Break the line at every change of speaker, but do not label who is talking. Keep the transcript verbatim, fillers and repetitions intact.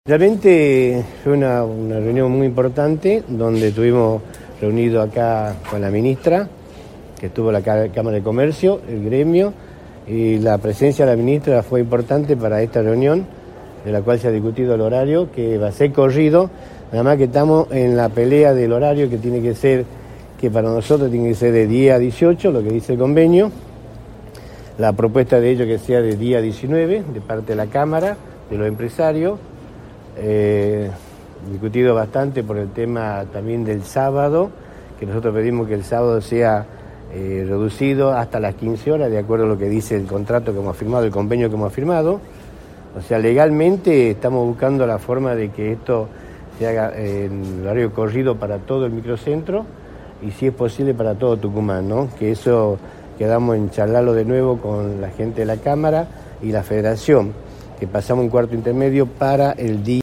Realmente fue una, una reunión muy importante donde estuvimos reunidos acá con la ministra, que estuvo la Cámara de Comercio, el gremio, y la presencia de la ministra fue importante para esta reunión, de la cual se ha discutido el horario, que va a ser corrido, nada más que estamos en la pelea del horario que tiene que ser, que para nosotros tiene que ser de diez a dieciocho, lo que dice el convenio, la propuesta de ellos que sea de diez a diecinueve, de parte de la Cámara, de los empresarios. Eh, discutido bastante por el tema también del sábado, que nosotros pedimos que el sábado sea eh, reducido hasta las quince horas, de acuerdo a lo que dice el contrato que hemos firmado, el convenio que hemos firmado. O sea, legalmente estamos buscando la forma de que esto se haga en horario corrido para todo el microcentro y si es posible para todo Tucumán, ¿no? Que eso quedamos en charlarlo de nuevo con la gente de la Cámara y la Federación, que pasamos un cuarto intermedio para el día.